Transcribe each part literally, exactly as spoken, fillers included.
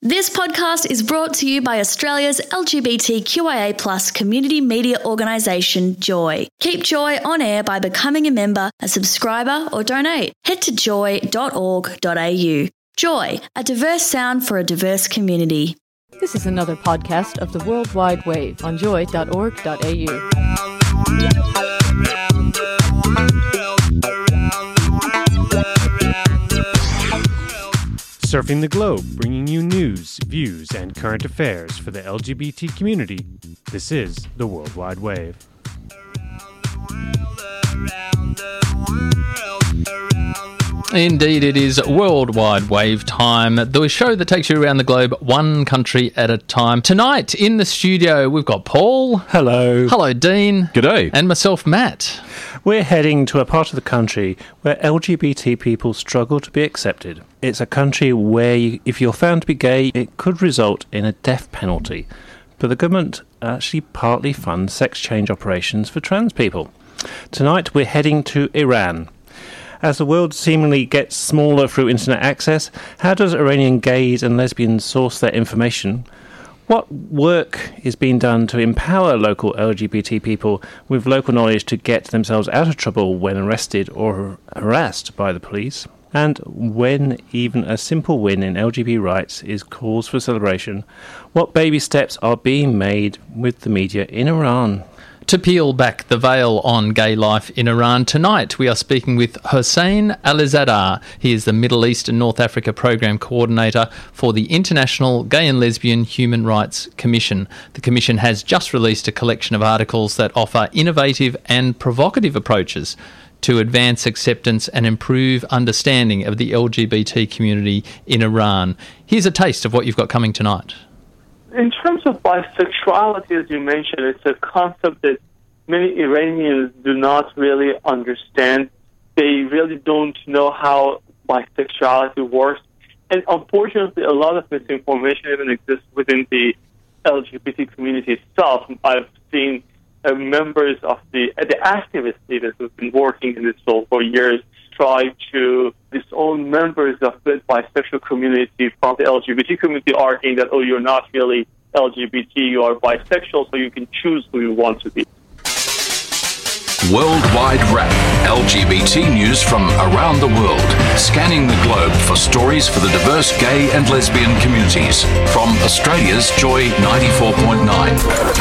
This podcast is brought to you by Australia's L G B T Q I A plus community media organisation, Joy. Keep Joy on air by becoming a member, a subscriber or donate. Head to joy dot org dot a u. Joy, a diverse sound for a diverse community. This is another podcast of the World Wide Wave on joy dot org dot a u. Surfing the globe, bringing you news, views, and current affairs for the L G B T community. This is the World Wide Wave. Indeed, it is World Wide Wave time, the show that takes you around the globe one country at a time. Tonight, in the studio, we've got Paul. Hello. Hello, Dean. G'day. And myself, Matt. We're heading to a part of the country where L G B T people struggle to be accepted. It's a country where, you, if you're found to be gay, it could result in a death penalty. But the government actually partly funds sex change operations for trans people. Tonight, we're heading to Iran. As the world seemingly gets smaller through internet access, how does Iranian gays and lesbians source their information? What work is being done to empower local L G B T people with local knowledge to get themselves out of trouble when arrested or harassed by the police? And when even a simple win in L G B T rights is cause for celebration, what baby steps are being made with the media in Iran? To peel back the veil on gay life in Iran, tonight we are speaking with Hossein Alizadeh. He is the Middle East and North Africa Program Coordinator for the International Gay and Lesbian Human Rights Commission. The Commission has just released a collection of articles that offer innovative and provocative approaches to advance acceptance and improve understanding of the L G B T community in Iran. Here's a taste of what you've got coming tonight. In terms of bisexuality, as you mentioned, it's a concept that many Iranians do not really understand. They really don't know how bisexuality works. And unfortunately, a lot of misinformation even exists within the L G B T community itself. I've seen uh, members of the, uh, the activists even who've been working in this field for years try to disown members of the bisexual community from the L G B T community, arguing that, oh, you're not really L G B T, you are bisexual, so you can choose who you want to be. Worldwide Wrap, L G B T news from around the world, scanning the globe for stories for the diverse gay and lesbian communities. From Australia's Joy ninety-four point nine.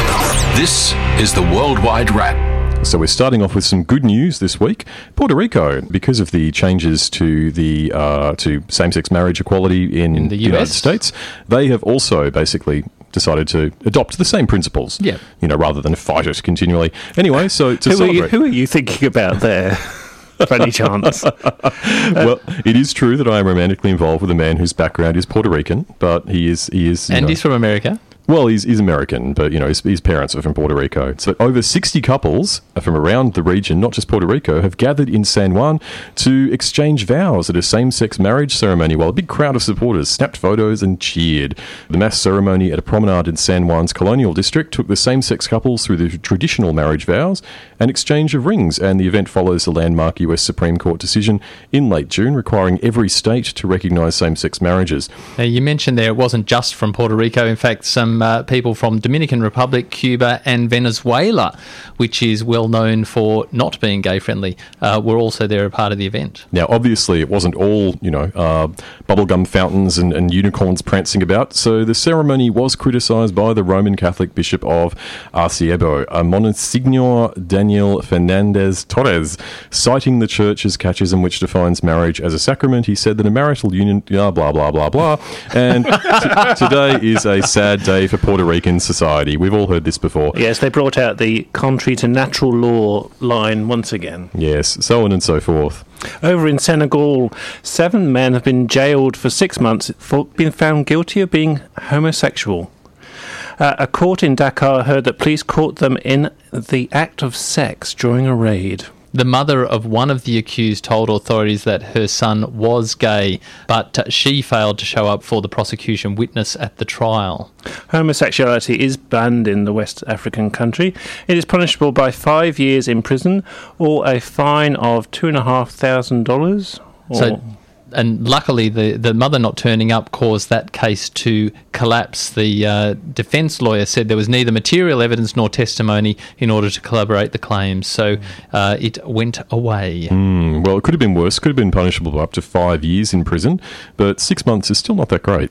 This is the Worldwide Wrap. So we're starting off with some good news this week. Puerto Rico, because of the changes to the uh, to same-sex marriage equality in, in the U S? United States, they have also basically decided to adopt the same principles. Yeah. You know, rather than fight it continually. Anyway, so to who celebrate... Are you, who are you thinking about there? For any chance? Well, it is true that I am romantically involved with a man whose background is Puerto Rican, but he is... He is and know, he's from America. Well, he's, he's American, but, you know, his, his parents are from Puerto Rico. So over sixty couples from around the region, not just Puerto Rico, have gathered in San Juan to exchange vows at a same-sex marriage ceremony while a big crowd of supporters snapped photos and cheered. The mass ceremony at a promenade in San Juan's colonial district took the same-sex couples through the traditional marriage vows and exchange of rings, and the event follows the landmark U S Supreme Court decision in late June requiring every state to recognise same-sex marriages. Now, you mentioned there it wasn't just from Puerto Rico. In fact, some Uh, people from Dominican Republic, Cuba and Venezuela, which is well known for not being gay-friendly, uh, were also there a part of the event. Now, obviously, it wasn't all, you know, uh, bubblegum fountains and, and unicorns prancing about, so the ceremony was criticised by the Roman Catholic Bishop of Arecibo, uh, Monsignor Daniel Fernandez Torres, citing the Church's catechism, which defines marriage as a sacrament. He said that a marital union, blah, blah, blah, blah, blah, and t- today is a sad day for Puerto Rican society. We've all heard this before. Yes, they brought out the contrary to natural law line once again. Yes, so on and so forth. Over in Senegal, seven men have been jailed for six months for being found guilty of being homosexual. Uh, a court in Dakar heard that police caught them in the act of sex during a raid. The mother of one of the accused told authorities that her son was gay, but she failed to show up for the prosecution witness at the trial. Homosexuality is banned in the West African country. It is punishable by five years in prison or a fine of two and a half thousand dollars. So And luckily, the, the mother not turning up caused that case to collapse. The uh, defence lawyer said there was neither material evidence nor testimony in order to corroborate the claims. So uh, it went away. Mm, well, it could have been worse. Could have been punishable by up to five years in prison. But six months is still not that great.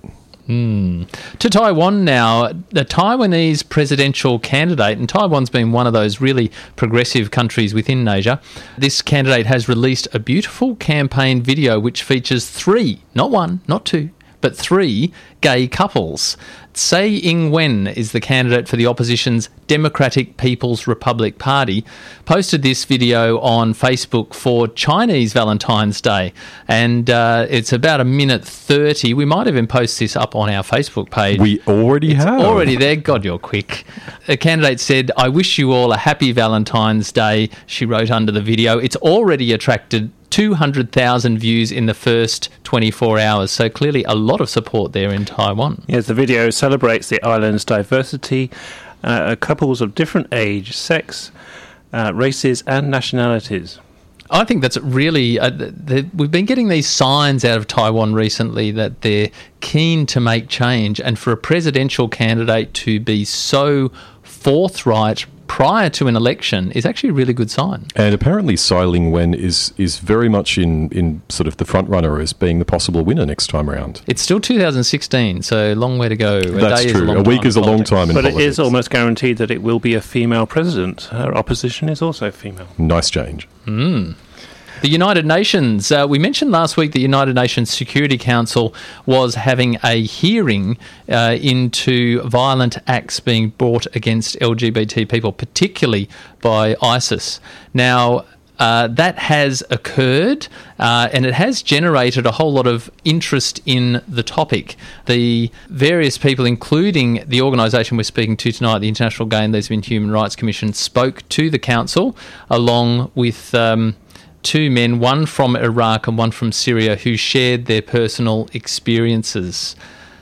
Mm. To Taiwan now, the Taiwanese presidential candidate, and Taiwan's been one of those really progressive countries within Asia. This candidate has released a beautiful campaign video which features three, not one, not two, but three gay couples. Tsai Ing-wen is the candidate for the opposition's Democratic People's Republic Party, posted this video on Facebook for Chinese Valentine's Day, and uh, it's about a minute thirty. We might even post this up on our Facebook page. We already it's have. Already there. God, you're quick. The candidate said, "I wish you all a happy Valentine's Day," she wrote under the video. It's already attracted two hundred thousand views in the first twenty-four hours, so clearly a lot of support there in Taiwan. Yes, the video celebrates the island's diversity, uh, couples of different age, sex, uh, races and nationalities. I think that's really... Uh, the, we've been getting these signs out of Taiwan recently that they're keen to make change, and for a presidential candidate to be so forthright prior to an election is actually a really good sign. And apparently Tsai Ing-wen is is very much in, in sort of the front runner as being the possible winner next time around. It's still two thousand sixteen, so a long way to go. A That's day true. Is a, long a week is a long time in but politics. But it is almost guaranteed that it will be a female president. Her opposition is also female. Nice change. Mm. The United Nations, uh, we mentioned last week the United Nations Security Council was having a hearing uh, into violent acts being brought against L G B T people, particularly by ISIS. Now, uh, that has occurred uh, and it has generated a whole lot of interest in the topic. The various people, including the organisation we're speaking to tonight, the International Gay and Lesbian Human Rights Commission, spoke to the Council along with... Um, two men, one from Iraq and one from Syria, who shared their personal experiences.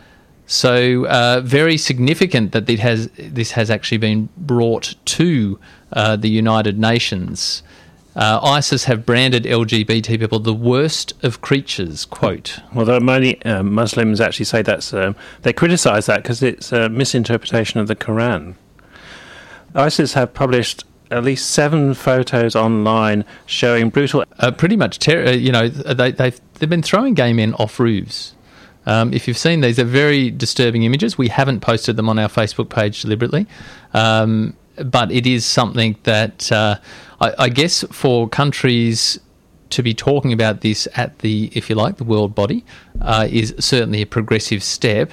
So uh, very significant that it has, this has actually been brought to uh, the United Nations. Uh, ISIS have branded L G B T people the worst of creatures, quote. Well, there are many uh, Muslims actually say that's... Um, they criticise that because it's a misinterpretation of the Quran. ISIS have published at least seven photos online showing brutal... Uh, pretty much, ter- uh, you know, they, they've, they've been throwing gay men off roofs. Um, if you've seen these, they're very disturbing images. We haven't posted them on our Facebook page deliberately, um, but it is something that uh, I, I guess for countries to be talking about this at the, if you like, the world body uh, is certainly a progressive step.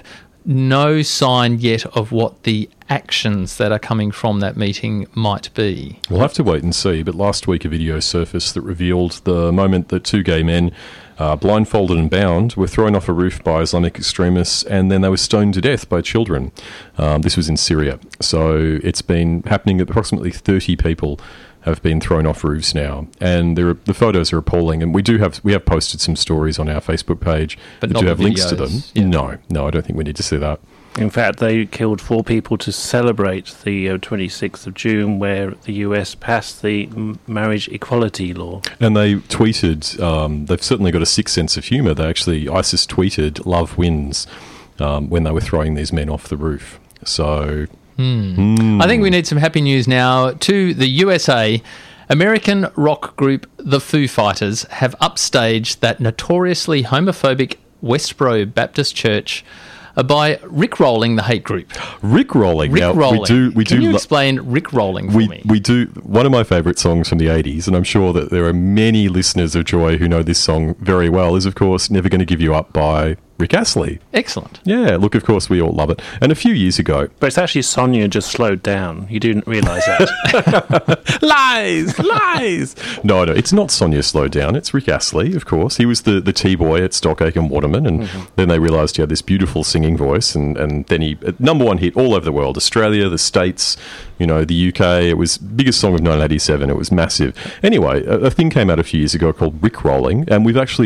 No sign yet of what the actions that are coming from that meeting might be. We'll have to wait and see, but last week a video surfaced that revealed the moment that two gay men, uh, blindfolded and bound, were thrown off a roof by Islamic extremists and then they were stoned to death by children. Um, this was in Syria. So it's been happening. Approximately thirty people have been thrown off roofs now, and there are, the photos are appalling. And we do have we have posted some stories on our Facebook page but that not do have videos. links to them. Yeah. No, no, I don't think we need to see that. In fact, they killed four people to celebrate the uh, twenty-sixth of June, where the U S passed the m- marriage equality law. And they tweeted, um, they've certainly got a sick sense of humour. They actually, ISIS tweeted, "Love wins," um, when they were throwing these men off the roof. So... Hmm. Mm. I think we need some happy news now. To the U S A, American rock group The Foo Fighters have upstaged that notoriously homophobic Westboro Baptist Church uh, by rickrolling the hate group. Rickrolling. Now, Rickrolling. we do, we Can do you lo- explain rickrolling for we, me? We do. One of my favourite songs from the eighties, and I'm sure that there are many listeners of Joy who know this song very well, is, of course, Never Gonna Give You Up by Rick Astley. Excellent. Yeah, look, of course, we all love it. And a few years ago... But it's actually Sonia just slowed down. You didn't realise that. lies! Lies! No, no, it's not Sonia slowed down. It's Rick Astley, of course. He was the, the T-boy at Stockake and Waterman, and mm-hmm. then they realised he had this beautiful singing voice, and, and then he... Number one hit all over the world. Australia, the States, you know, the U K. It was biggest song of nineteen eighty-seven. It was massive. Anyway, a, a thing came out a few years ago called Rickrolling, and we've actually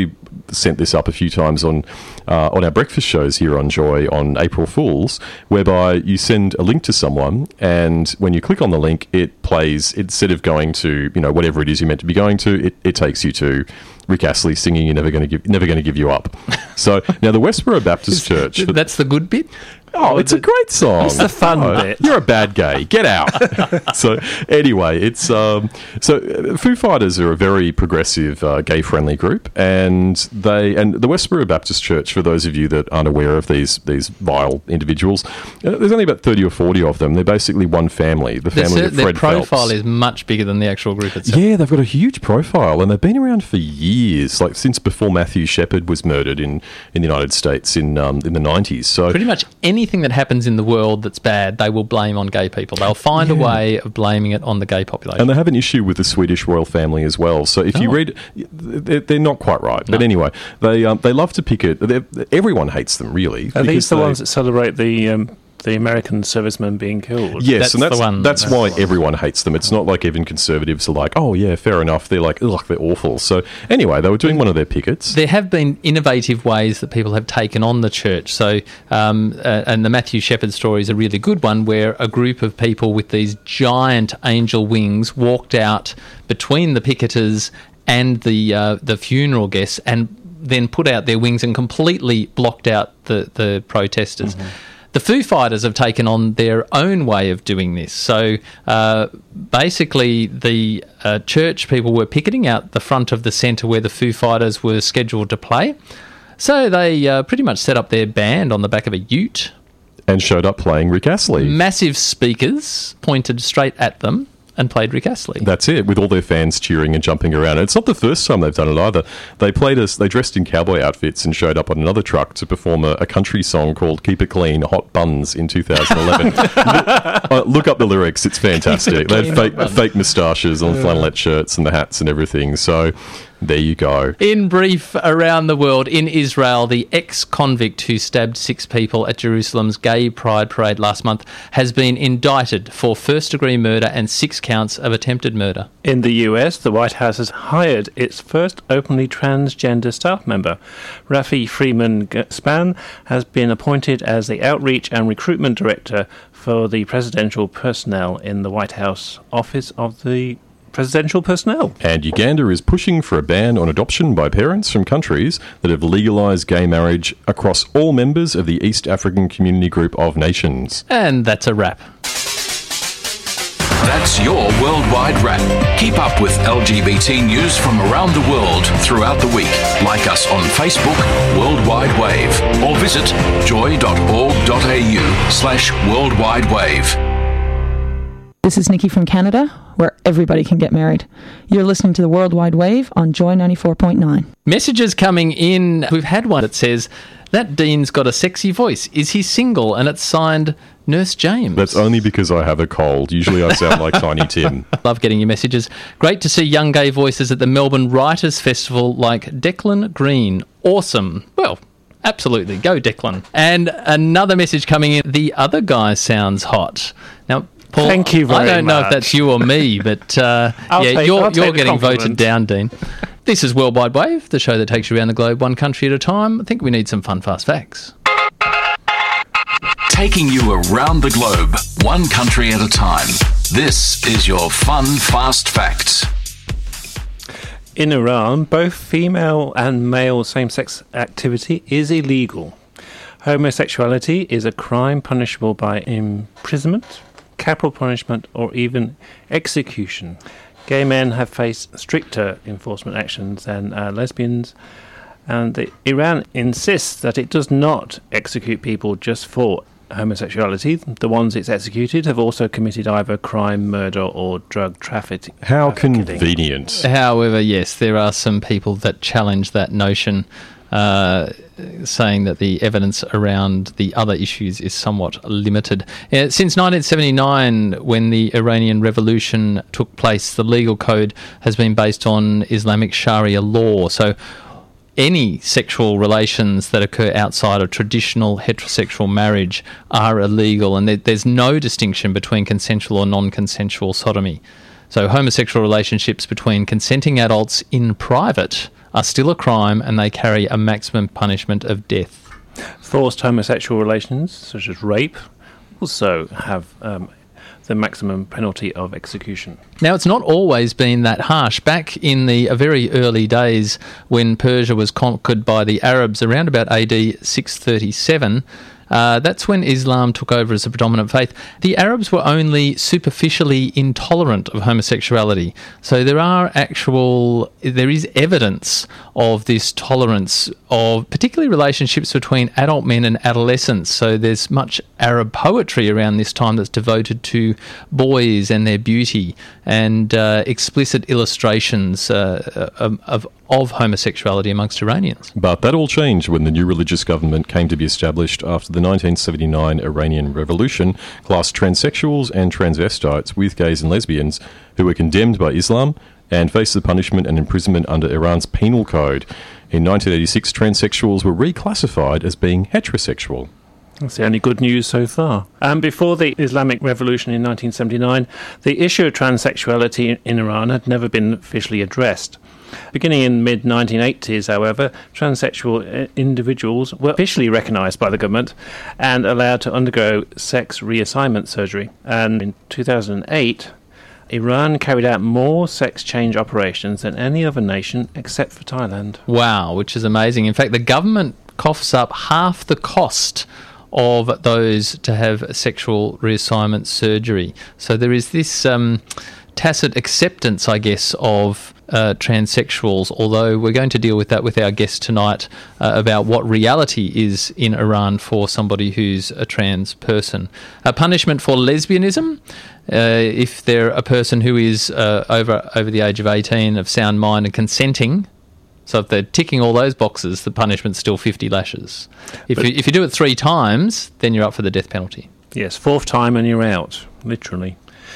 sent this up a few times on uh, on our breakfast shows here on Joy on April Fools, whereby you send a link to someone, and when you click on the link, it plays, instead of going to, you know, whatever it is you're meant to be going to, it, it takes you to Rick Astley singing "You're Never Going to Give Never Going to Give You Up." So now the Westboro Baptist Church. That's the good bit. Oh, it's a great song. It's the fun oh, bit. You're a bad gay. Get out. So anyway, it's um, so uh, Foo Fighters are a very progressive, uh, gay-friendly group, and they and the Westboro Baptist Church. For those of you that aren't aware of these these vile individuals, uh, there's only about thirty or forty of them. They're basically one family. The family their, of Fred Their profile Phelps. is much bigger than the actual group itself. Yeah, they've got a huge profile, and they've been around for years, like since before Matthew Shepard was murdered in, in the United States in um, in the nineties. So pretty much anything that happens in the world that's bad, they will blame on gay people. They'll find Yeah. a way of blaming it on the gay population. And they have an issue with the Swedish royal family as well. So if you Oh. read, they're, they're not quite right. But No. anyway, they um, they love to pick it. They're- Everyone hates them, really. Are these because the they- ones that celebrate the um, the American servicemen being killed? Yes, That's and that's the one. that's That's why the one. everyone hates them. It's not like even conservatives are like, oh yeah, fair enough. They're like, ugh, they're awful. So anyway, they were doing one of their pickets. There have been innovative ways that people have taken on the church. So, um, uh, and the Matthew Shepard story is a really good one, where a group of people with these giant angel wings walked out between the picketers and the uh, the funeral guests, and then put out their wings and completely blocked out the the protesters. Mm-hmm. The Foo Fighters have taken on their own way of doing this. So uh, basically, the uh, church people were picketing out the front of the centre where the Foo Fighters were scheduled to play. So they uh, pretty much set up their band on the back of a ute. And showed up playing Rick Astley. Massive speakers pointed straight at them and played Rick Astley. That's it, with all their fans cheering and jumping around. And it's not the first time they've done it either. They played us. They dressed in cowboy outfits and showed up on another truck to perform a, a country song called "Keep It Clean, Hot Buns" in two thousand eleven. look, uh, look up the lyrics; it's fantastic. They have fake, fake moustaches on flannelette shirts and the hats and everything. So there you go. In brief, around the world, in Israel, the ex-convict who stabbed six people at Jerusalem's Gay Pride Parade last month has been indicted for first-degree murder and six counts of attempted murder. In the U S, the White House has hired its first openly transgender staff member. Rafi Freeman Span has been appointed as the Outreach and Recruitment Director for the Presidential Personnel in the White House Office of the Presidential Personnel. And Uganda is pushing for a ban on adoption by parents from countries that have legalised gay marriage across all members of the East African Community Group of Nations. And that's a wrap. That's your Worldwide Wrap. Keep up with L G B T news from around the world throughout the week. Like us on Facebook, Worldwide Wave, or visit joy.org.au slash Worldwide Wave. This is Nikki from Canada, where everybody can get married. You're listening to the Worldwide Wave on Joy ninety-four point nine. Messages coming in. We've had one that says, that Dean's got a sexy voice. Is he single? And it's signed Nurse James. That's only because I have a cold. Usually I sound like Tiny Tim. Love getting your messages. Great to see young gay voices at the Melbourne Writers' Festival like Declan Green. Awesome. Well, absolutely. Go, Declan. And another message coming in. The other guy sounds hot. Now, Paul, Thank you very I don't know if much. that's you or me, but uh, I'll yeah, take- you're, I'll take you're the getting compliment. voted down, Dean. This is Worldwide Wave, the show that takes you around the globe one country at a time. I think we need some fun, fast facts. Taking you around the globe, one country at a time. This is your Fun Fast Facts. In Iran, both female and male same-sex activity is illegal. Homosexuality is a crime punishable by imprisonment, capital punishment, or even execution. Gay men have faced stricter enforcement actions than uh, lesbians, and the, Iran insists that it does not execute people just for homosexuality. The ones it's executed have also committed either crime, murder, or drug trafficking. How trafficking. convenient. However, yes, there are some people that challenge that notion, uh, saying that the evidence around the other issues is somewhat limited. Uh, since nineteen seventy-nine, when the Iranian Revolution took place, the legal code has been based on Islamic Sharia law. So any sexual relations that occur outside of traditional heterosexual marriage are illegal, and there, there's no distinction between consensual or non-consensual sodomy. So homosexual relationships between consenting adults in private are still a crime and they carry a maximum punishment of death. Forced homosexual relations, such as rape, also have um, the maximum penalty of execution. Now, it's not always been that harsh. Back in the uh, very early days when Persia was conquered by the Arabs around about A D six thirty-seven, Uh, that's when Islam took over as the predominant faith. The Arabs were only superficially intolerant of homosexuality. So there are actual, there is evidence of this tolerance of particularly relationships between adult men and adolescents. So there's much Arab poetry around this time that's devoted to boys and their beauty, and uh, explicit illustrations uh, of, of of homosexuality amongst Iranians. But that all changed when the new religious government came to be established after the nineteen seventy-nine Iranian Revolution, classed transsexuals and transvestites with gays and lesbians who were condemned by Islam and faced the punishment and imprisonment under Iran's penal code. In nineteen eighty-six, transsexuals were reclassified as being heterosexual. That's the only good news so far. And before the Islamic Revolution in nineteen seventy-nine, the issue of transsexuality in Iran had never been officially addressed. Beginning in the mid nineteen eighties, however, transsexual individuals were officially recognised by the government and allowed to undergo sex reassignment surgery. And in two thousand eight, Iran carried out more sex change operations than any other nation except for Thailand. Wow, which is amazing. In fact, the government coughs up half the cost of those to have sexual reassignment surgery. So there is this um, tacit acceptance, I guess, of uh, transsexuals, although we're going to deal with that with our guest tonight uh, about what reality is in Iran for somebody who's a trans person. A punishment for lesbianism, uh, if they're a person who is uh, over over the age of eighteen, of sound mind and consenting. So if they're ticking all those boxes, the punishment's still fifty lashes. If you, if you do it three times, then you're up for the death penalty. Yes, fourth time and you're out, literally.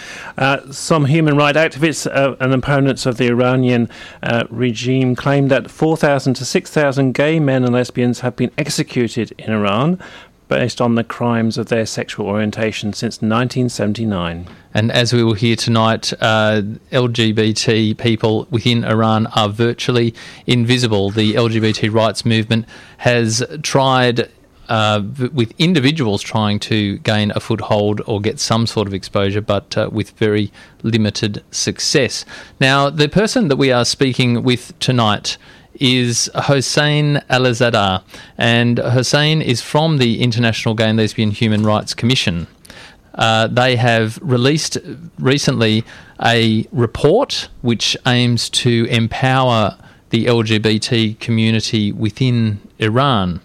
Uh, some human rights activists uh, and opponents of the Iranian uh, regime claim that four thousand to six thousand gay men and lesbians have been executed in Iran based on the crimes of their sexual orientation since nineteen seventy-nine. And as we will hear tonight, uh, L G B T people within Iran are virtually invisible. The L G B T rights movement has tried, uh, v- with individuals trying to gain a foothold or get some sort of exposure, but uh, with very limited success. Now, the person that we are speaking with tonight is Hossein Alizadeh, and Hossein is from the International Gay and Lesbian Human Rights Commission. Uh, they have released recently a report which aims to empower the L G B T community within Iran.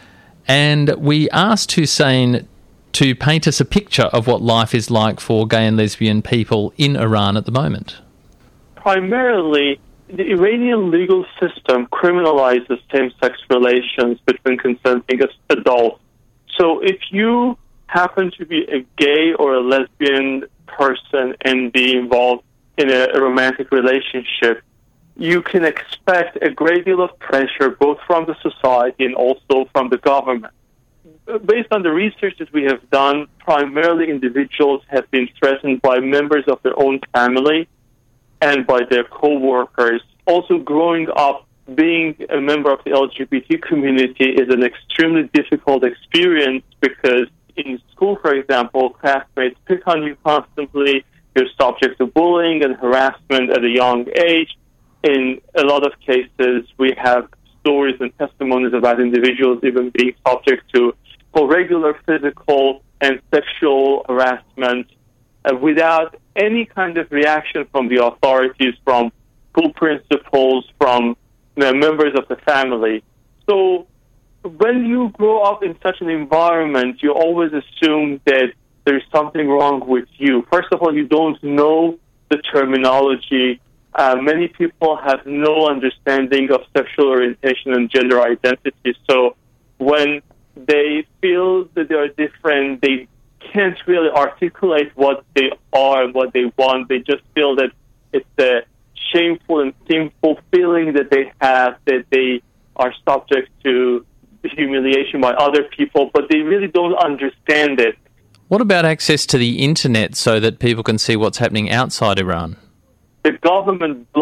And we asked Hossein to paint us a picture of what life is like for gay and lesbian people in Iran at the moment. Primarily, the Iranian legal system criminalizes same-sex relations between consenting adults. So if you happen to be a gay or a lesbian person and be involved in a romantic relationship, you can expect a great deal of pressure both from the society and also from the government. Based on the research that we have done, primarily individuals have been threatened by members of their own family and by their co-workers. Also, growing up, being a member of the L G B T community is an extremely difficult experience because in school, for example, classmates pick on you constantly. You're subject to bullying and harassment at a young age. In a lot of cases, we have stories and testimonies about individuals even being subject to regular physical and sexual harassment uh, without any kind of reaction from the authorities, from school principals, from you know, members of the family. So when you grow up in such an environment, you always assume that there's something wrong with you. First of all, you don't know the terminology. Uh, many people have no understanding of sexual orientation and gender identity. So when they feel that they are different, they can't really articulate what they are and what they want. They just feel that it's a shameful and sinful feeling that they have, that they are subject to humiliation by other people, but they really don't understand it. What about access to the internet so that people can see what's happening outside Iran? The government blocks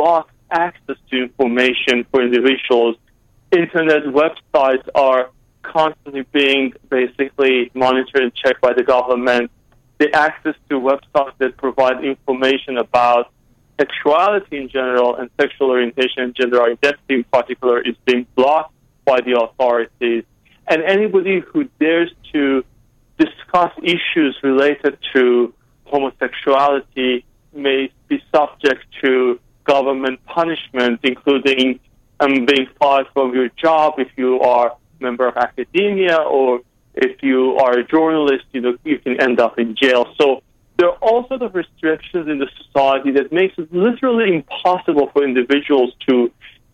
access to information for individuals. Internet websites are constantly being basically monitored and checked by the government. The access to websites that provide information about sexuality in general and sexual orientation and gender identity in particular is being blocked by the authorities. And anybody who dares to discuss issues related to homosexuality may be subject to government punishment, including um, being fired from your job if you are a member of academia, or if you are a journalist, you know, you can end up in jail. So there are all sorts of restrictions in the society that makes it literally impossible for individuals to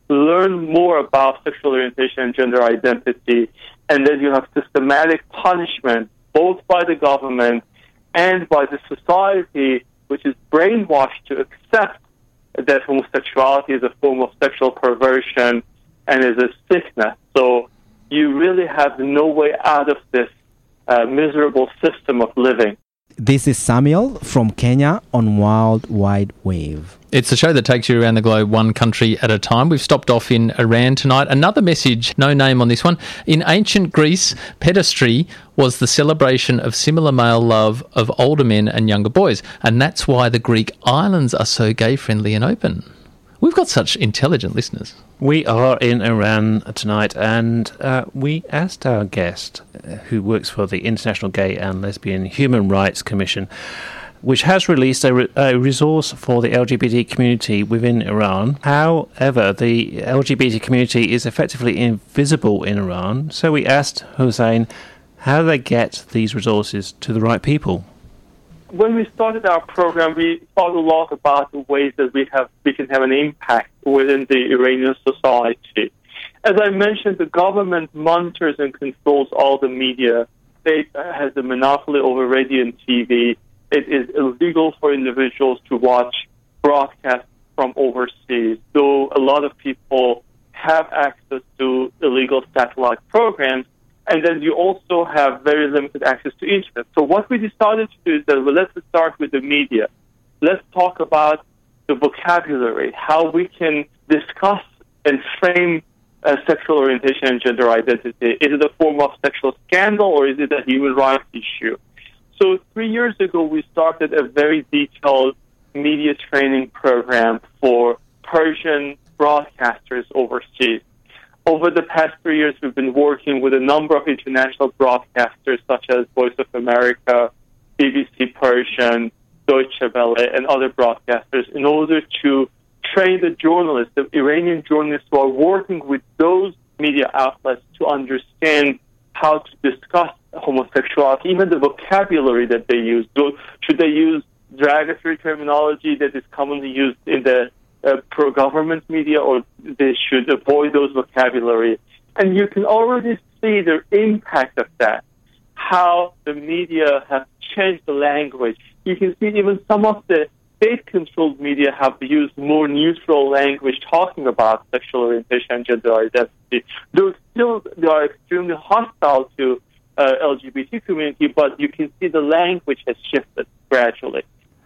learn more about sexual orientation and gender identity. And then you have systematic punishment, both by the government and by the society, which is brainwashed to accept that homosexuality is a form of sexual perversion and is a sickness. So you really have no way out of this uh, miserable system of living. This is Samuel from Kenya on World Wide Wave. It's a show that takes you around the globe one country at a time. We've stopped off in Iran tonight. Another message, no name on this one. In ancient Greece, pedastry was the celebration of similar male love of older men and younger boys. And that's why the Greek islands are so gay-friendly and open. We've got such intelligent listeners. We are in Iran tonight, and uh, we asked our guest, uh, who works for the International Gay and Lesbian Human Rights Commission, which has released a, re- a resource for the L G B T community within Iran. However, the L G B T community is effectively invisible in Iran, so we asked Hossein how they get these resources to the right people. When we started our program, we thought a lot about the ways that we have we can have an impact within the Iranian society. As I mentioned, the government monitors and controls all the media. It has a monopoly over radio and T V. It is illegal for individuals to watch broadcasts from overseas, though a lot of people have access to illegal satellite programs. And then you also have very limited access to internet. So what we decided to do is that, well, let's start with the media. Let's talk about the vocabulary, how we can discuss and frame uh, sexual orientation and gender identity. Is it a form of sexual scandal, or is it a human rights issue? So three years ago, we started a very detailed media training program for Persian broadcasters overseas. Over the past three years, we've been working with a number of international broadcasters, such as Voice of America, B B C Persian, Deutsche Welle, and other broadcasters, in order to train the journalists, the Iranian journalists who are working with those media outlets, to understand how to discuss homosexuality, even the vocabulary that they use. So should they use derogatory terminology that is commonly used in the Uh, pro-government media, or they should avoid those vocabulary? And you can already see the impact of that, how the media have changed the language. You can see even some of the state-controlled media have used more neutral language talking about sexual orientation and gender identity. Though still they are extremely hostile to uh, L G B T community, but you can see the language has shifted gradually.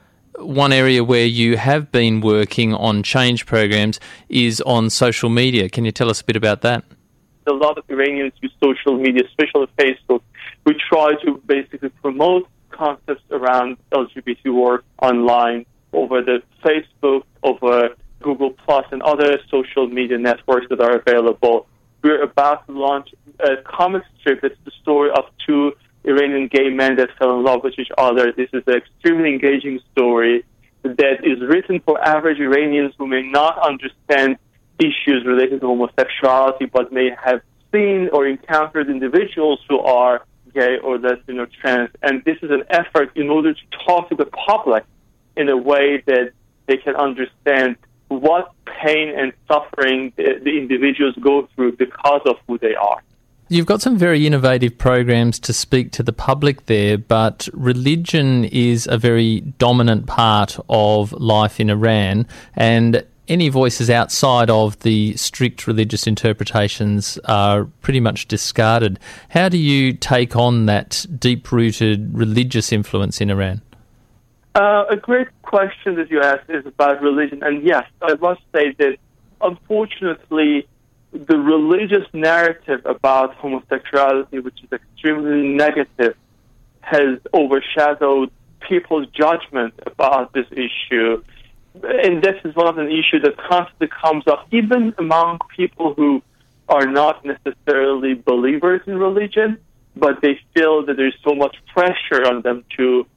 One area where you have been working on change programs is on social media. Can you tell us a bit about that? A lot of Iranians use social media, especially Facebook. We try to basically promote concepts around L G B T work online over the Facebook, over Google Plus, and other social media networks that are available. We're about to launch a comic strip. It's the story of two Iranian gay men that fell in love with each other. This is an extremely engaging story that is written for average Iranians who may not understand issues related to homosexuality, but may have seen or encountered individuals who are gay or lesbian or trans. And this is an effort in order to talk to the public in a way that they can understand what pain and suffering the, the individuals go through because of who they are. You've got some very innovative programs to speak to the public there, but religion is a very dominant part of life in Iran, and any voices outside of the strict religious interpretations are pretty much discarded. How do you take on that deep-rooted religious influence in Iran? Uh, a great question that you asked is about religion. And yes, I must say that unfortunately, the religious narrative about homosexuality, which is extremely negative, has overshadowed people's judgment about this issue. And this is one of the issues that constantly comes up, even among people who are not necessarily believers in religion, but they feel that there's so much pressure on them to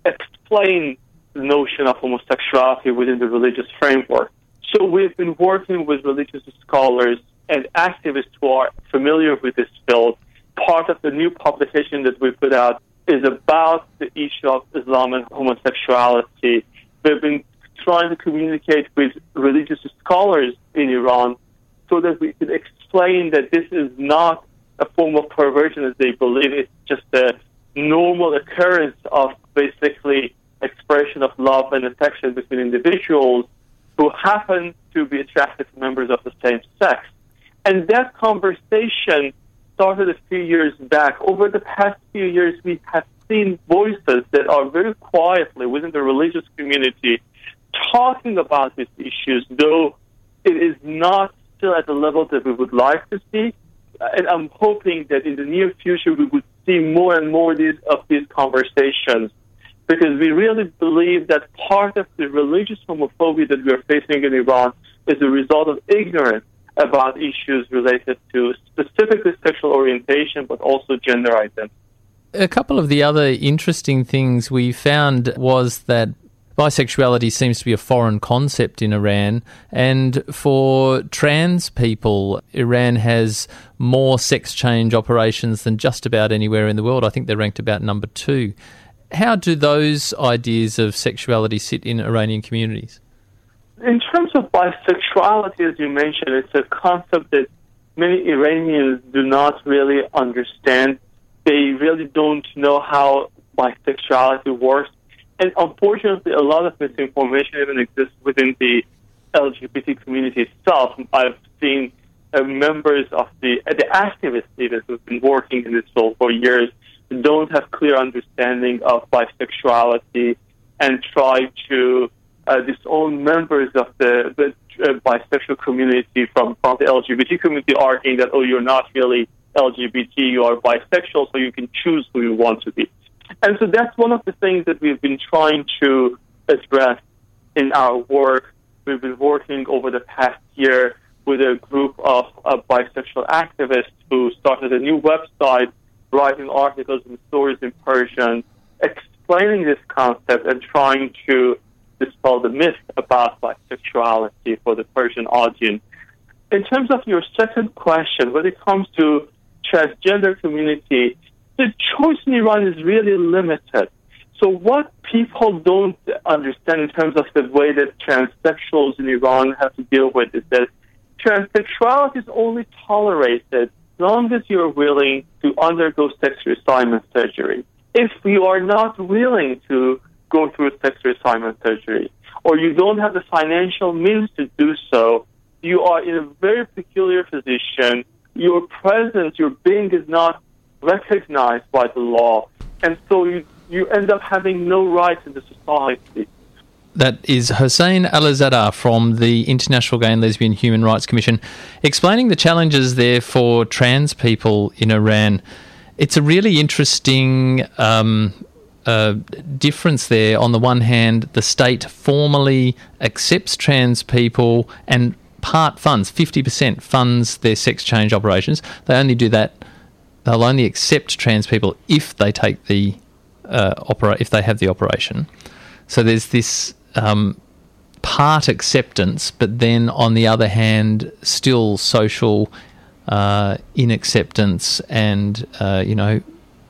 explain the notion of homosexuality within the religious framework. So we've been working with religious scholars and activists who are familiar with this field. Part of the new publication that we put out is about the issue of Islam and homosexuality. We've been trying to communicate with religious scholars in Iran so that we can explain that this is not a form of perversion as they believe. It's just a normal occurrence of basically expression of love and affection between individuals who happen to be attracted to members of the same sex. And that conversation started a few years back. Over the past few years, we have seen voices that are very quietly within the religious community talking about these issues, though it is not still at the level that we would like to see. And I'm hoping that in the near future we would see more and more these, of these conversations, because we really believe that part of the religious homophobia that we are facing in Iran is a result of ignorance about issues related to specifically sexual orientation, but also gender identity. A couple of the other interesting things we found was that bisexuality seems to be a foreign concept in Iran, and for trans people, Iran has more sex change operations than just about anywhere in the world. I think they're ranked about number two. How do those ideas of sexuality sit in Iranian communities? In terms of bisexuality, as you mentioned, it's a concept that many Iranians do not really understand. They really don't know how bisexuality works. And unfortunately, a lot of misinformation even exists within the L G B T community itself. I've seen uh, members of the, uh, the activists even who've been working in this field for years don't have clear understanding of bisexuality and try to uh, disown members of the, the uh, bisexual community from, from the L G B T community, arguing that, oh, you're not really L G B T, you are bisexual, so you can choose who you want to be. And so that's one of the things that we've been trying to address in our work. We've been working over the past year with a group of uh, bisexual activists who started a new website, writing articles and stories in Persian, explaining this concept and trying to dispel the myth about bisexuality for the Persian audience. In terms of your second question, when it comes to transgender community, the choice in Iran is really limited. So what people don't understand in terms of the way that transsexuals in Iran have to deal with is that transsexuality is only tolerated as long as you're willing to undergo sex reassignment surgery. If you are not willing to go through sex reassignment surgery, or you don't have the financial means to do so, you are in a very peculiar position. Your presence, your being is not recognized by the law, and so you, you end up having no rights in the society. That is Hossein Alizadeh from the International Gay and Lesbian Human Rights Commission, explaining the challenges there for trans people in Iran. It's a really interesting um, uh, difference there. On the one hand, the state formally accepts trans people and part funds, fifty percent funds their sex change operations. They only do that They'll only accept trans people if they take the uh, opera, if they have the operation. So there's this um, part acceptance, but then on the other hand, still social uh, inacceptance, and uh, you know,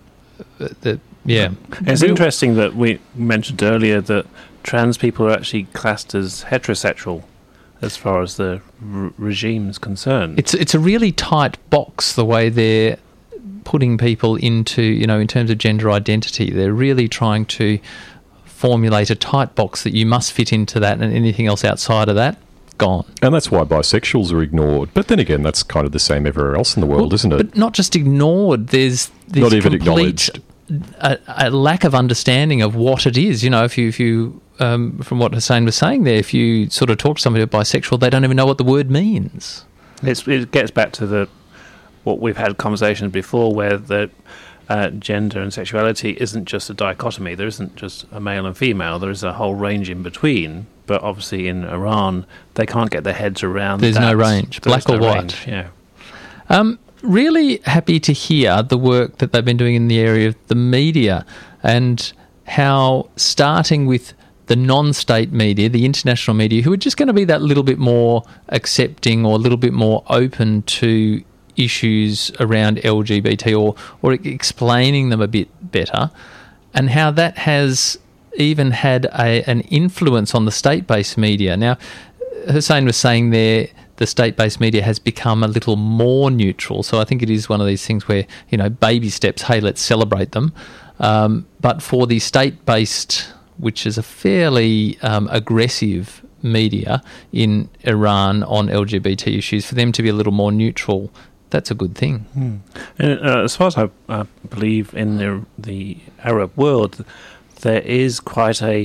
the yeah. It's interesting that we mentioned earlier that trans people are actually classed as heterosexual as far as the r- regime is concerned. It's it's a really tight box the way they're putting people into, you know, in terms of gender identity. They're really trying to formulate a tight box that you must fit into that, and anything else outside of that, gone. And that's why bisexuals are ignored. But then again, that's kind of the same everywhere else in the world, well, isn't it? But not just ignored. There's, there's not even complete acknowledged. a, a lack of understanding of what it is. You know, if you, if you um, from what Hussein was saying there, if you sort of talk to somebody about bisexual, they don't even know what the word means. It's, it gets back to the what we've had conversations before, where the uh, gender and sexuality isn't just a dichotomy. There isn't just a male and female. There is a whole range in between. But obviously, in Iran, they can't get their heads around. There's that. no range, There's black or no white. Range, yeah. Um, really happy to hear the work that they've been doing in the area of the media, and how starting with the non-state media, the international media, who are just going to be that little bit more accepting or a little bit more open to issues around L G B T, or, or explaining them a bit better, and how that has even had a, an influence on the state-based media. Now, Hussein was saying there, the state-based media has become a little more neutral. So I think it is one of these things where, you know, baby steps, hey, let's celebrate them. Um, but for the state-based, which is a fairly um, aggressive media in Iran on L G B T issues, for them to be a little more neutral, that's a good thing. Hmm. And, uh, as far as I uh, believe in the, the Arab world, there is quite a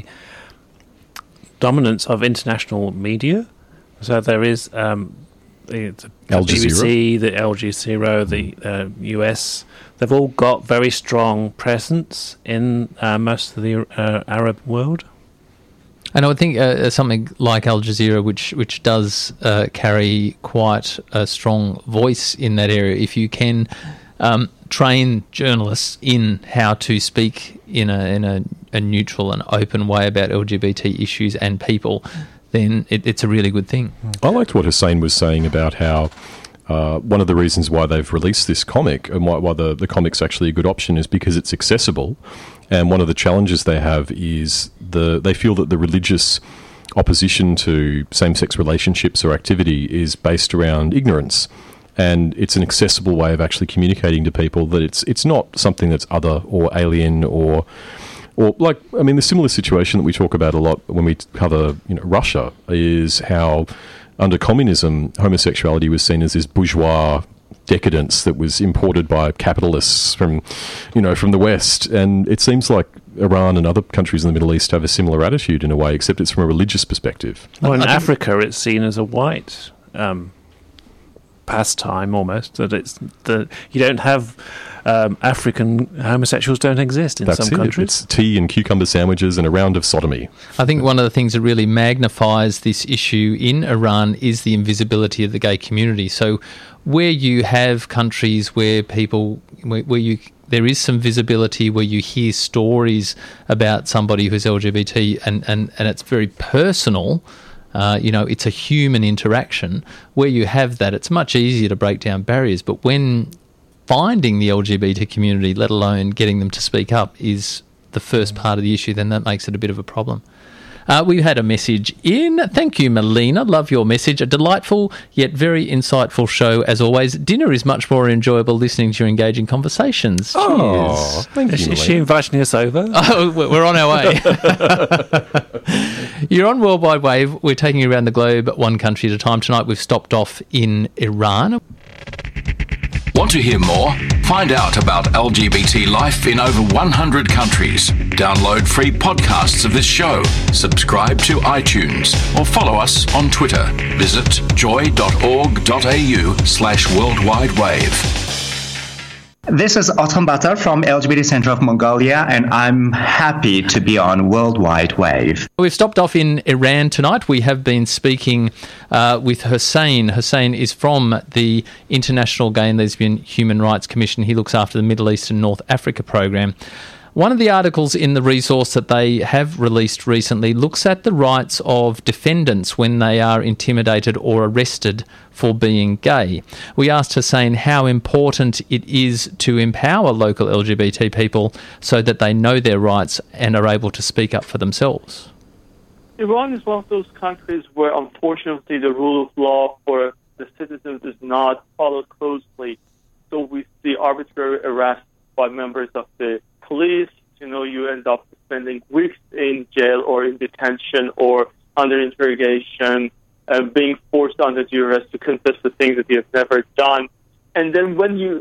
dominance of international media. So there is um, the, the Al B B C, Jazeera. the Al Jazeera, the uh, U S. They've all got very strong presence in uh, most of the uh, Arab world. And I would think uh, something like Al Jazeera, which which does uh, carry quite a strong voice in that area, if you can um, train journalists in how to speak in a in a, a neutral and open way about L G B T issues and people, then it, it's a really good thing. I liked what Hussein was saying about how uh, one of the reasons why they've released this comic and why, why the, the comic's actually a good option is because it's accessible. And one of the challenges they have is the they feel that the religious opposition to same-sex relationships or activity is based around ignorance. And it's an accessible way of actually communicating to people that it's it's not something that's other or alien or or like I mean the similar situation that we talk about a lot when we cover you know Russia is how under communism homosexuality was seen as this bourgeois decadence that was imported by capitalists from you know from the West, and it seems like Iran and other countries in the Middle East have a similar attitude in a way, except it's from a religious perspective. Well, in Africa, it's seen as a white um, pastime almost. That it's the you don't have um, African homosexuals don't exist in That's some it. countries. It's tea and cucumber sandwiches and a round of sodomy. I think one of the things that really magnifies this issue in Iran is the invisibility of the gay community. So where you have countries where people, where, where you there is some visibility, where you hear stories about somebody who's L G B T and, and, and it's very personal, uh, you know, it's a human interaction. Where you have that, it's much easier to break down barriers. But when finding the L G B T community, let alone getting them to speak up, is the first part of the issue, then that makes it a bit of a problem. Uh, we had a message in. Thank you, Melina. Love your message. A delightful yet very insightful show, as always. Dinner is much more enjoyable listening to your engaging conversations. Oh, Cheers. thank Is you, she, is Melina. she inviting us over? Oh, we're on our way. You're on Worldwide Wave. We're taking you around the globe, one country at a time. Tonight we've stopped off in Iran. Want to hear more? Find out about L G B T life in over one hundred countries. Download free podcasts of this show. Subscribe to iTunes or follow us on Twitter. Visit joy.org.au slash worldwide wave. This is Autumn Batar from L G B T Center of Mongolia, and I'm happy to be on Worldwide Wave. We've stopped off in Iran tonight. We have been speaking uh, with Hussein. Hussein is from the International Gay and Lesbian Human Rights Commission. He looks after the Middle East and North Africa program. One of the articles in the resource that they have released recently looks at the rights of defendants when they are intimidated or arrested for being gay. We asked Hussein how important it is to empower local L G B T people so that they know their rights and are able to speak up for themselves. Iran is one of those countries where, unfortunately, the rule of law for the citizens is not followed closely. So we see arbitrary arrests by members of the police. You know, you end up spending weeks in jail or in detention or under interrogation, uh, being forced under duress to confess the things that you have never done. And then when you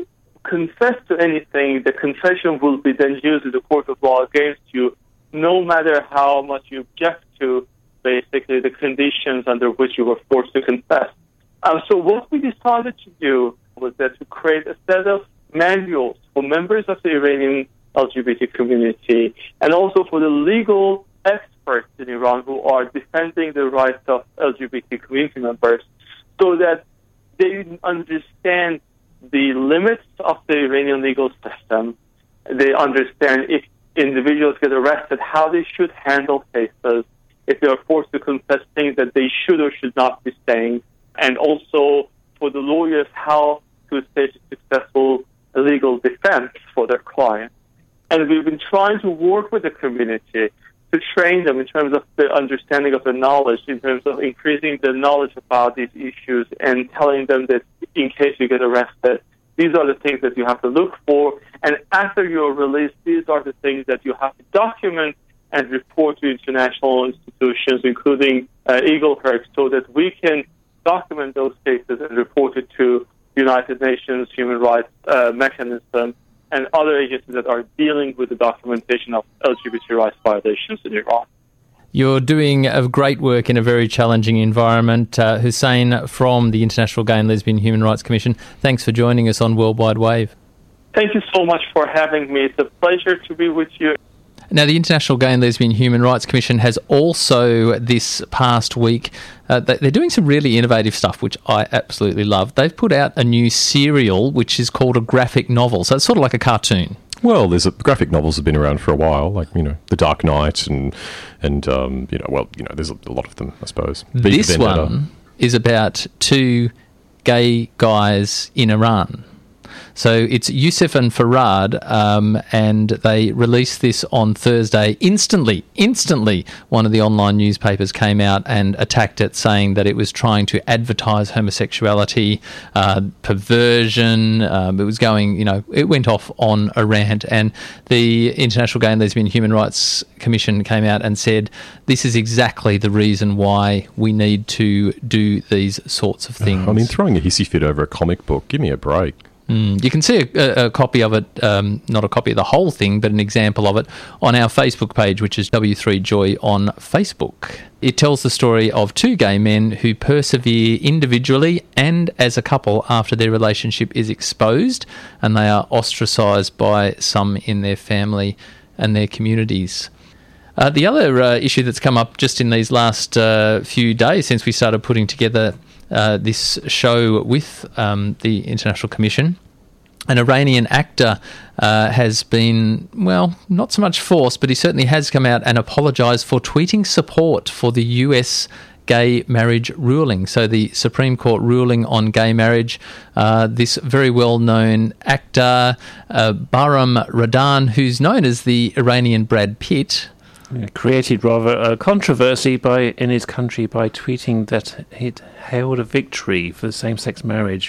confess to anything, the confession will be then used in the court of law against you, no matter how much you object to, basically, the conditions under which you were forced to confess. Um, so what we decided to do was that to create a set of manuals for members of the Iranian L G B T community and also for the legal experts in Iran who are defending the rights of L G B T community members, so that they understand the limits of the Iranian legal system. They understand if individuals get arrested, how they should handle cases, if they are forced to confess things that they should or should not be saying, and also for the lawyers, how to stage a successful legal defense for their clients. And we've been trying to work with the community to train them in terms of the understanding of the knowledge, in terms of increasing the knowledge about these issues and telling them that in case you get arrested, these are the things that you have to look for. And after you're released, these are the things that you have to document and report to international institutions, including uh, Eagle-Herc, so that we can document those cases and report it to United Nations Human Rights uh, Mechanism and other agencies that are dealing with the documentation of L G B T rights violations in Iran. You're doing a great work in a very challenging environment. Uh, Hussein from the International Gay and Lesbian Human Rights Commission, thanks for joining us on Worldwide Wave. Thank you so much for having me. It's a pleasure to be with you. Now, the International Gay and Lesbian Human Rights Commission has also, this past week, uh, they're doing some really innovative stuff, which I absolutely love. They've put out a new serial, which is called a graphic novel. So it's sort of like a cartoon. Well, there's a, graphic novels have been around for a while, like, you know, The Dark Knight and, and um, you know, well, you know, there's a, a lot of them, I suppose. This one is about two gay guys in Iran. So it's Yusuf and Farad, um, and they released this on Thursday. Instantly, instantly, one of the online newspapers came out and attacked it, saying that it was trying to advertise homosexuality, uh, perversion. Um, it was going, you know, it went off on a rant. And the International Gay and Lesbian Human Rights Commission came out and said, this is exactly the reason why we need to do these sorts of things. I mean, throwing a hissy fit over a comic book, give me a break. Mm, you can see a, a, a copy of it, um, not a copy of the whole thing, but an example of it on our Facebook page, which is W three Joy on Facebook. It tells the story of two gay men who persevere individually and as a couple after their relationship is exposed and they are ostracised by some in their family and their communities. Uh, the other uh, issue that's come up just in these last uh, few days since we started putting together Uh, this show with um, the International Commission, an Iranian actor uh, has been, well, not so much forced, but he certainly has come out and apologised for tweeting support for the U S gay marriage ruling. So the Supreme Court ruling on gay marriage, uh, this very well-known actor, uh, Bahram Radan, who's known as the Iranian Brad Pitt, Yeah, created rather a controversy by in his country by tweeting that he'd hailed a victory for same-sex marriage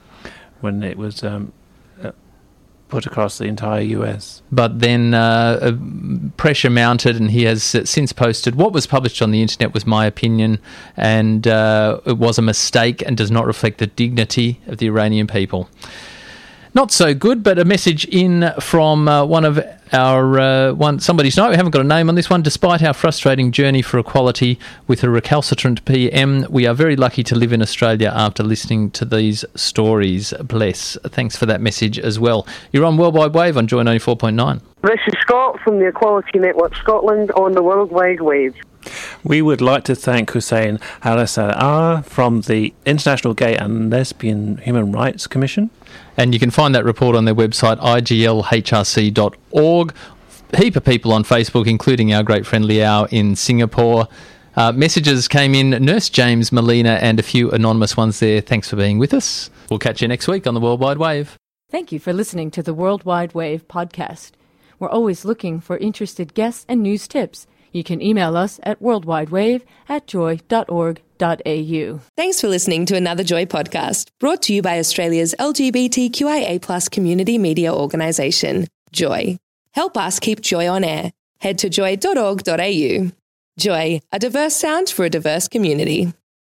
when it was um, uh, put across the entire U S. But then uh, pressure mounted, and he has since posted, what was published on the internet was my opinion, and uh, it was a mistake and does not reflect the dignity of the Iranian people. Not so good, but a message in from uh, one of our, uh, one somebody's note. We haven't got a name on this one. Despite our frustrating journey for equality with a recalcitrant P M, we are very lucky to live in Australia after listening to these stories. Bless. Thanks for that message as well. You're on Worldwide Wave on Joy ninety-four point nine. This is Scott from the Equality Network Scotland on the Worldwide Wave. We would like to thank Hussein Alizadeh from the International Gay and Lesbian Human Rights Commission. And you can find that report on their website, I G L H R C dot org. A heap of people on Facebook, including our great friend Liao in Singapore. Uh, messages came in, Nurse James, Melina, and a few anonymous ones there. Thanks for being with us. We'll catch you next week on the Worldwide Wave. Thank you for listening to the Worldwide Wave podcast. We're always looking for interested guests and news tips. You can email us at worldwidewave at joy dot org dot a u. Thanks for listening to another Joy podcast, brought to you by Australia's L G B T Q I A plus community media organisation, Joy. Help us keep Joy on air. Head to joy dot org dot a u. Joy, a diverse sound for a diverse community.